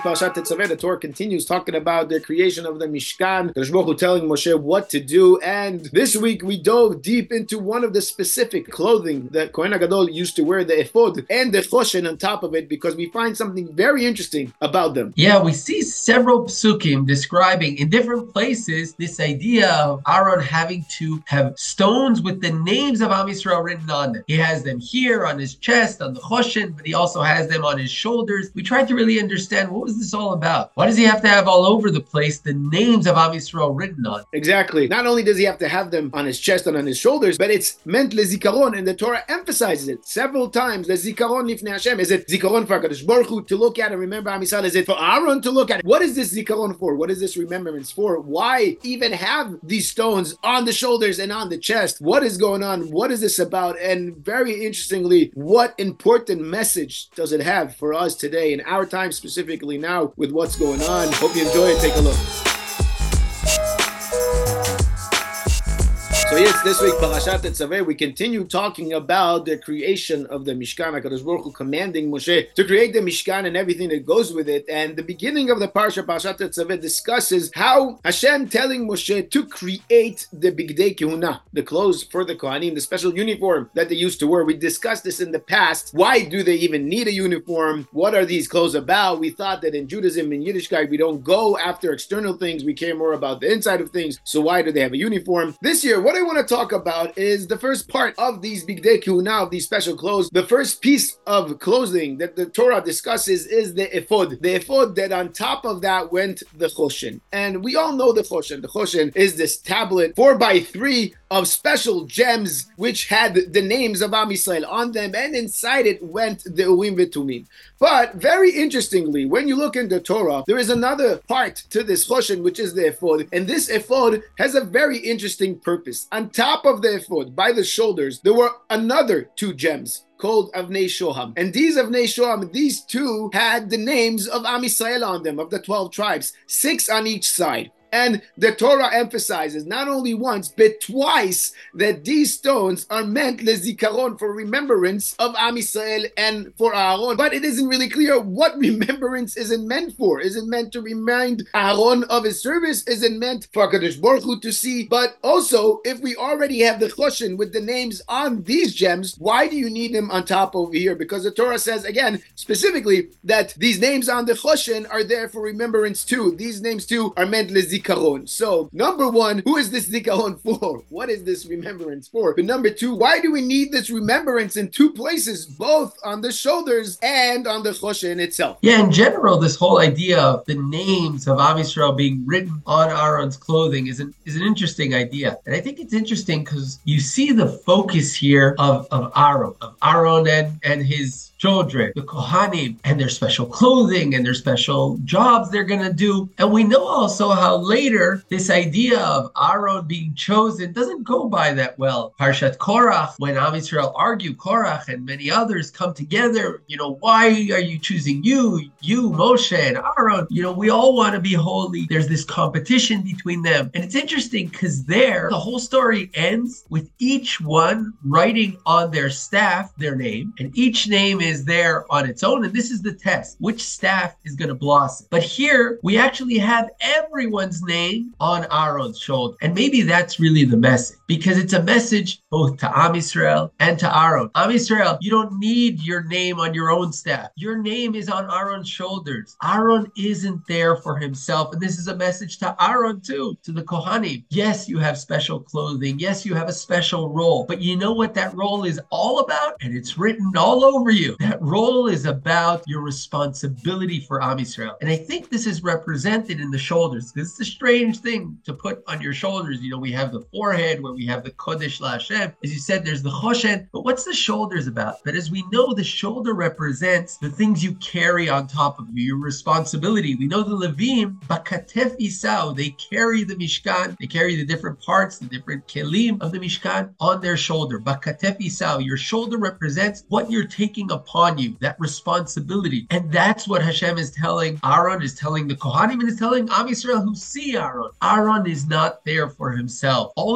Parashat Tetzaveh, the Torah continues talking about the creation of the Mishkan. Kadosh Baruch Hu telling Moshe what to do. And this week we dove deep into one of the specific clothing that Kohen HaGadol used to wear, the ephod and the choshen on top of it, because we find something very interesting about them. Yeah, we see several psukim describing in different places this idea of Aaron having to have stones with the names of Am Yisrael written on them. He has them here on his chest, on the choshen, but he also has them on his shoulders. We tried to really understand what was this all about. Why does he have to have all over the place the names of Am Yisrael written on? Exactly. Not only does he have to have them on his chest and on his shoulders, but it's meant lezikaron, and the Torah emphasizes it several times. Lezikaron lifnei Hashem. Is it zikaron for HaKadosh Baruch Hu to look at and remember Am Yisrael? Is it for Aaron to look at? What is this zikaron for? What is this remembrance for? Why even have these stones on the shoulders and on the chest? What is going on? What is this about? And very interestingly, what important message does it have for us today in our time, specifically now with what's going on? Hope you enjoy it. Take a look. So yes, this week, Parashat Tetzaveh, we continue talking about the creation of the Mishkan, HaKadosh Baruch Hu commanding Moshe to create the Mishkan and everything that goes with it. And the beginning of the Parashat Tetzaveh discusses how Hashem telling Moshe to create the Bigdei Kehuna, the clothes for the Kohanim, the special uniform that they used to wear. We discussed this in the past. Why do they even need a uniform? What are these clothes about? We thought that in Judaism, in Yiddishkeit, we don't go after external things. We care more about the inside of things. So why do they have a uniform? This year, what I want to talk about is the first part of these Bigdei Kehuna, of these special clothes. The first piece of clothing that the Torah discusses is the ephod. The ephod that on top of that went the choshen. And we all know the choshen. The choshen is this tablet 4x3 of special gems which had the names of Am Yisrael on them, and inside it went the Urim v'Tumim. But very interestingly, when you look in the Torah, there is another part to this choshen, which is the ephod, and this ephod has a very interesting purpose. On top of the ephod, by the shoulders, there were another two gems called Avnei Shoham. And these Avnei Shoham, these two had the names of Am Yisrael on them, of the 12 tribes, 6 on each side. And the Torah emphasizes not only once, but twice that these stones are meant lezikaron, for remembrance of Am Yisrael and for Aaron. But it isn't really clear what remembrance is it meant for. Is it meant to remind Aaron of his service? Is it meant for HaKadosh Baruch Hu to see? But also, if we already have the choshen with the names on these gems, why do you need them on top over here? Because the Torah says, again, specifically, that these names on the choshen are there for remembrance too. These names too are meant lezikaron. So, number one, who is this zikaron for? What is this remembrance for? But number two, why do we need this remembrance in two places, both on the shoulders and on the choshen itself? Yeah, in general, this whole idea of the names of Am Yisrael being written on Aaron's clothing is an interesting idea. And I think it's interesting because you see the focus here of Aaron and his children, the Kohanim, and their special clothing and their special jobs they're going to do. And we know also how later this idea of Aaron being chosen doesn't go by that well. Parshat Korach, when Am Yisrael argue, Korach and many others come together, why are you choosing you, Moshe and Aaron? We all want to be holy. There's this competition between them. And it's interesting because there, the whole story ends with each one writing on their staff their name, and each name is there on its own, and this is the test. Which staff is going to blossom? But here, we actually have everyone's name on Aaron's shoulder. And maybe that's really the message, because it's a message both to Am Yisrael and to Aaron. Am Yisrael, you don't need your name on your own staff. Your name is on Aaron's shoulders. Aaron isn't there for himself, and this is a message to Aaron too, to the Kohanim. Yes, you have special clothing. Yes, you have a special role, but you know what that role is all about? And it's written all over you. That role is about your responsibility for Am Yisrael. And I think this is represented in the shoulders. This is a strange thing to put on your shoulders. We have the forehead where we have the Kodesh LaHashem. As you said, there's the Choshen. But what's the shoulders about? But as we know, the shoulder represents the things you carry on top of you, your responsibility. We know the Levim, Bakatef Isau, they carry the Mishkan. They carry the different parts, the different kelim of the Mishkan on their shoulder. Bakatef Isau, your shoulder represents what you're taking upon you, that responsibility. And that's what Hashem is telling Aaron, is telling the Kohanim, and is telling Am Yisrael who see Aaron. Aaron is not there for himself. All these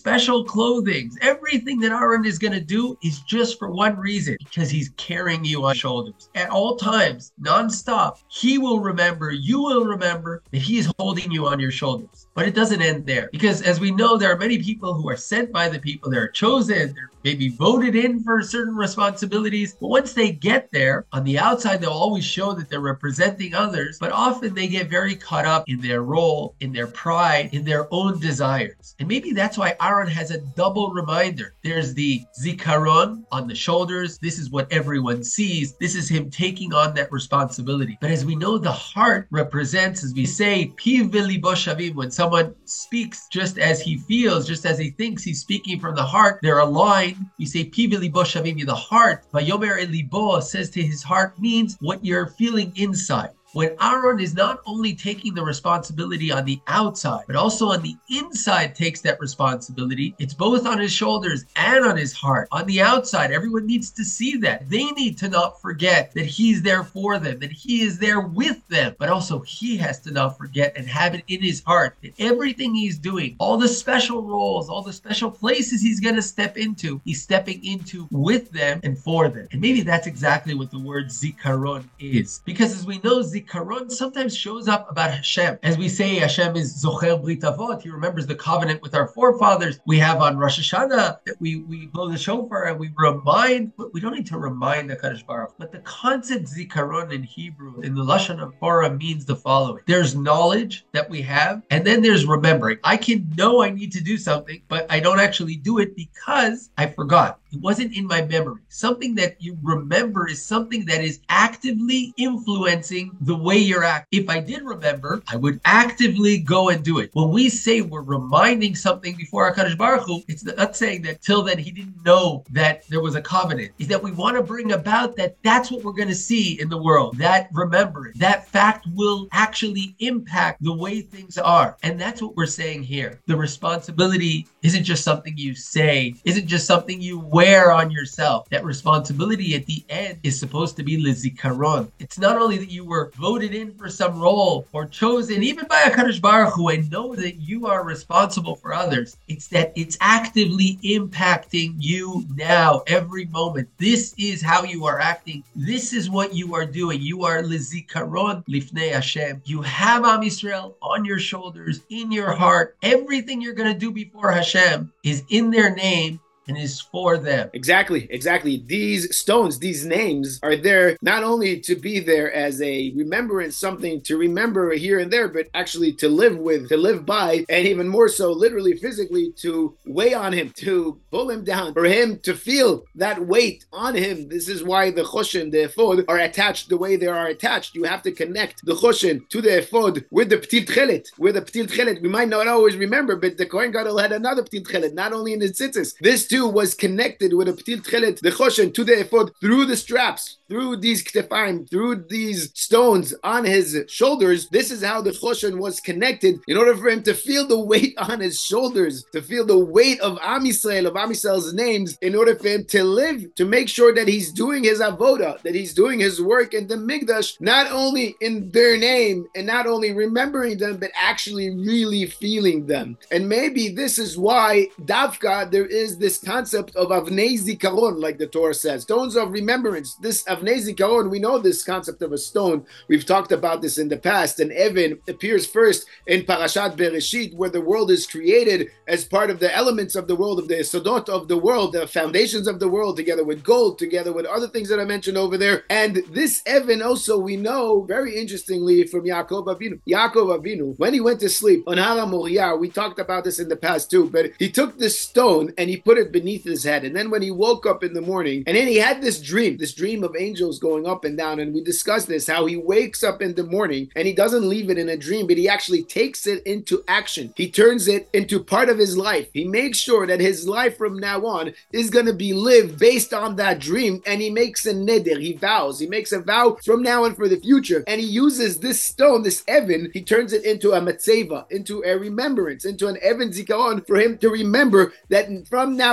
special clothing, everything that Aaron is going to do is just for one reason, because he's carrying you on shoulders. At all times, nonstop, he will remember, you will remember that he is holding you on your shoulders. But it doesn't end there, because as we know, there are many people who are sent by the people, they're chosen, they're maybe voted in for certain responsibilities. But once they get there, on the outside, they'll always show that they're representing others, but often they get very caught up in their role, in their pride, in their own desires. And maybe that's why Aaron has a double reminder. There's the zikaron on the shoulders. This is what everyone sees. This is him taking on that responsibility. But as we know, the heart represents, as we say, piv v'libo shavim. When someone speaks just as he feels, just as he thinks, he's speaking from the heart, they're aligned. We say piv v'libo shavim, the heart. Vayomer el libo says to his heart means what you're feeling inside. When Aaron is not only taking the responsibility on the outside, but also on the inside takes that responsibility, it's both on his shoulders and on his heart. On the outside, everyone needs to see that. They need to not forget that he's there for them, that he is there with them. But also he has to not forget and have it in his heart that everything he's doing, all the special roles, all the special places he's going to step into, he's stepping into with them and for them. And maybe that's exactly what the word zikaron is. Because as we know, Zikaron sometimes shows up about Hashem. As we say, Hashem is Zocher Brit Avot. He remembers the covenant with our forefathers. We have on Rosh Hashanah that we blow the shofar and we remind, but we don't need to remind the Kadosh Baruch. But the concept Zikaron in Hebrew, in the Lashon of Torah, means the following. There's knowledge that we have, and then there's remembering. I can know I need to do something, but I don't actually do it because I forgot. It wasn't in my memory. Something that you remember is something that is actively influencing the way you're acting. If I did remember, I would actively go and do it. When we say we're reminding something before HaKadosh Baruch Hu, it's not saying that till then he didn't know that there was a covenant. It's that we want to bring about that's what we're going to see in the world. That remembering, that fact will actually impact the way things are. And that's what we're saying here. The responsibility isn't just something you say, isn't just something you wear on yourself. That responsibility at the end is supposed to be lezikaron. It's not only that you were voted in for some role or chosen even by HaKadosh Baruch Hu and know that you are responsible for others. It's that it's actively impacting you now, every moment. This is how you are acting. This is what you are doing. You are lezikaron lifnei Hashem. You have Am Yisrael on your shoulders, in your heart. Everything you're going to do before Hashem is in their name and is for them. Exactly. These stones, these names are there not only to be there as a remembrance, something to remember here and there, but actually to live with, to live by, and even more so, literally, physically, to weigh on him, to pull him down, for him to feel that weight on him. This is why the choshen, the ephod, are attached the way they are attached. You have to connect the choshen to the ephod with the ptil tchelet. With the ptil tchelet, we might not always remember, but the Kohen Gadol had another ptil tchelet, not only in his tzitzis. This too was connected with a ptil tchelet, the choshen, to the ephod through the straps, through these ktefayim, through these stones on his shoulders. This is how the choshen was connected in order for him to feel the weight on his shoulders, to feel the weight of Am Yisrael, of Am Yisrael's names, in order for him to live, to make sure that he's doing his avoda, that he's doing his work in the Mikdash, not only in their name and not only remembering them, but actually really feeling them. And maybe this is why Davka, there is this concept of Avnei Zikaron, like the Torah says, stones of remembrance. This Avnei Zikaron, we know this concept of a stone. We've talked about this in the past. And Evan appears first in Parashat Bereshit, where the world is created as part of the elements of the world, of the Sodot of the world, the foundations of the world, together with gold, together with other things that I mentioned over there. And this Evan also, we know very interestingly from Yaakov Avinu. Yaakov Avinu, when he went to sleep on Har HaMoriah, we talked about this in the past too, but he took this stone and he put it beneath his head. And then when he woke up in the morning, and then he had this dream of angels going up and down. And we discussed this, how he wakes up in the morning and he doesn't leave it in a dream, but he actually takes it into action. He turns it into part of his life. He makes sure that his life from now on is going to be lived based on that dream. And he makes a neder, he vows, he makes a vow from now on for the future. And he uses this stone, this Evan, he turns it into a matzeva, into a remembrance, into an Evan Zikaron, for him to remember that from now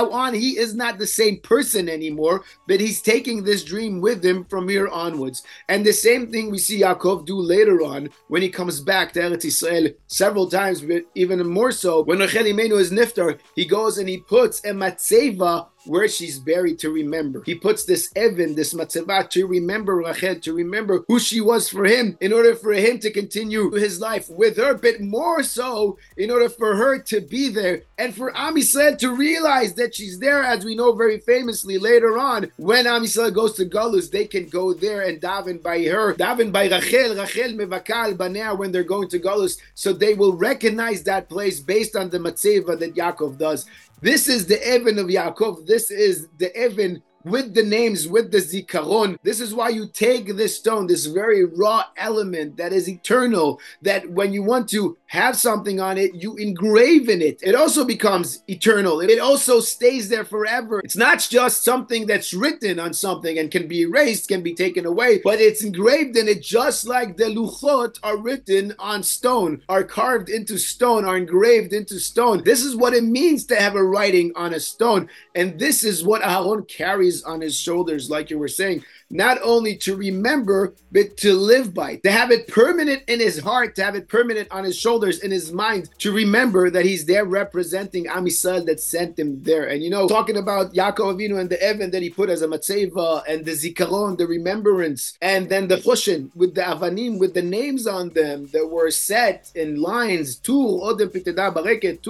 now on, he is not the same person anymore, but he's taking this dream with him from here onwards. And the same thing we see Yaakov do later on when he comes back to Eretz Yisrael several times, but even more so when Rachel Imenu is niftar, he goes and he puts a matzeva where she's buried to remember. He puts this Evan, this matzeva, to remember Rachel, to remember who she was for him, in order for him to continue his life with her, but more so in order for her to be there and for Am Yisrael to realize that she's there, as we know very famously later on. When Am Yisrael goes to Galus, they can go there and daven by her, daven by Rachel mevakal banea when they're going to Galus, so they will recognize that place based on the matzeva that Yaakov does. This is the Evan of Yaakov. This is the Evan with the names, with the zikaron. This is why you take this stone, this very raw element that is eternal, that when you want to have something on it, you engrave in it. It also becomes eternal. It also stays there forever. It's not just something that's written on something and can be erased, can be taken away, but it's engraved in it, just like the luchot are written on stone, are carved into stone, are engraved into stone. This is what it means to have a writing on a stone. And this is what Aaron carries on his shoulders, like you were saying, not only to remember, but to live by, to have it permanent in his heart, to have it permanent on his shoulders, in his mind, to remember that he's there representing Am Yisrael that sent him there. And talking about Yaakov Avinu and the Evan that he put as a matzeva, and the zikaron, the remembrance, and then the choshen with the avanim, with the names on them that were set in lines, Tur, Odem Piteda Bareket,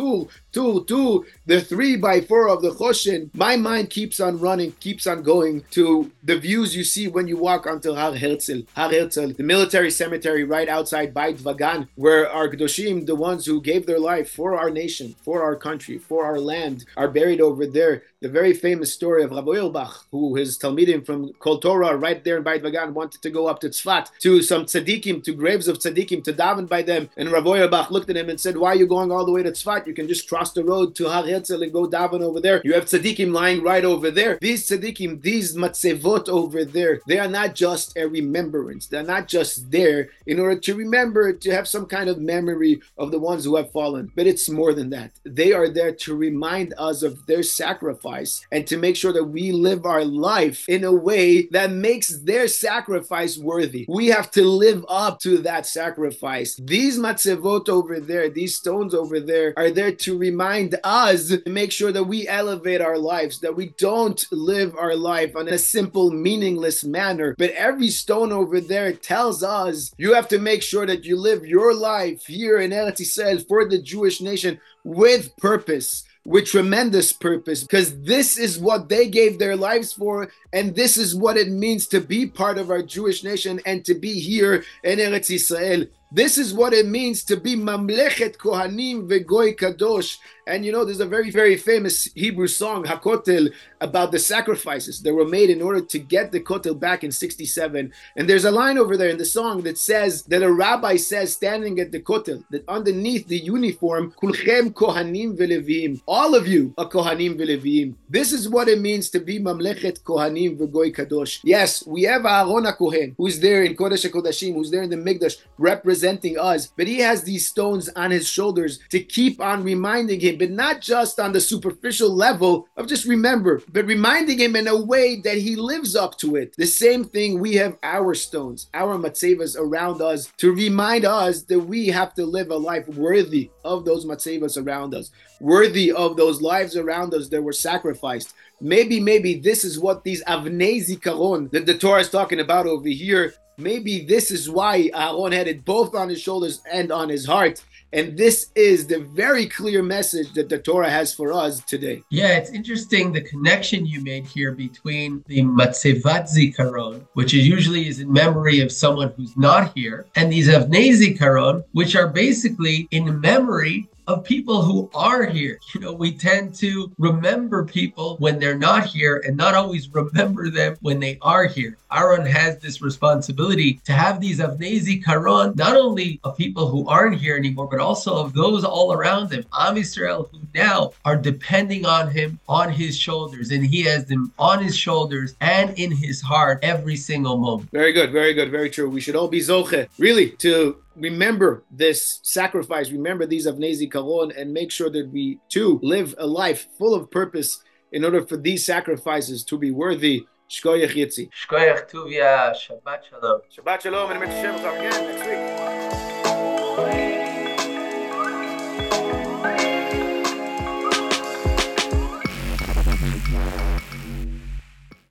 Tur, the 3x4 of the choshen. My mind keeps on running, keeps on going to the views you see when you walk onto Har Herzl, the military cemetery right outside Beit Vagan, where our Kedoshim, the ones who gave their life for our nation, for our country, for our land, are buried over there. The very famous story of Rabbi Auerbach, who his Talmidim from Kol Torah right there in Beit Vagan wanted to go up to Tzfat, to some tzaddikim, to graves of tzaddikim, to daven by them. And Rabbi Auerbach looked at him and said, why are you going all the way to Tzfat? You can just cross the road to Har Herzl and go daven over there. You have tzaddikim lying right over there. These tzaddikim, these matzevot over there, they are not just a remembrance. They're not just there in order to remember, to have some kind of memory of the ones who have fallen. But it's more than that. They are there to remind us of their sacrifice and to make sure that we live our life in a way that makes their sacrifice worthy. We have to live up to that sacrifice. These matzevot over there, these stones over there, are there to remind us, to make sure that we elevate our lives, that we don't live our life in a simple, meaningless manner. But every stone over there tells us you have to make sure that you live your life here in Eretz Yisrael for the Jewish nation with purpose, with tremendous purpose, because this is what they gave their lives for, and this is what it means to be part of our Jewish nation and to be here in Eretz Yisrael. This is what it means to be Mamlechet Kohanim Vegoy Kadosh. And there's a very, very famous Hebrew song, HaKotel, about the sacrifices that were made in order to get the Kotel back in 67. And there's a line over there in the song that says, that a rabbi says standing at the Kotel, that underneath the uniform, Kulchem Kohanim Veleviim, all of you are Kohanim Veleviim. This is what it means to be Mamlechet Kohanim Vegoy Kadosh. Yes, we have Aaron HaKohen, who's there in Kodesh HaKodashim, who's there in the Mikdash, representing us, but he has these stones on his shoulders to keep on reminding him, but not just on the superficial level of just remember, but reminding him in a way that he lives up to it. The same thing, we have our stones, our matzevas around us to remind us that we have to live a life worthy of those matzevas around us, worthy of those lives around us that were sacrificed. Maybe this is what these avnei zikaron that the Torah is talking about over here. Maybe this is why Aaron had it both on his shoulders and on his heart. And this is the very clear message that the Torah has for us today. Yeah, it's interesting the connection you made here between the Matzevat Zikaron, which usually is in memory of someone who's not here, and these Avnei Zikaron, which are basically in memory of people who are here. We tend to remember people when they're not here and not always remember them when they are here. Aaron has this responsibility to have these Avnei Zikaron, not only of people who aren't here anymore, but also of those all around him, Am Yisrael, who now are depending on him, on his shoulders, and he has them on his shoulders and in his heart every single moment. Very good, very true. We should all be zoche, really, to remember this sacrifice, remember these Avnei Zikaron, and make sure that we too live a life full of purpose in order for these sacrifices to be worthy. Shkoyach Yitzi. Shkoyach Tuvia, Shabbat Shalom. Shabbat Shalom, and I'm again next week.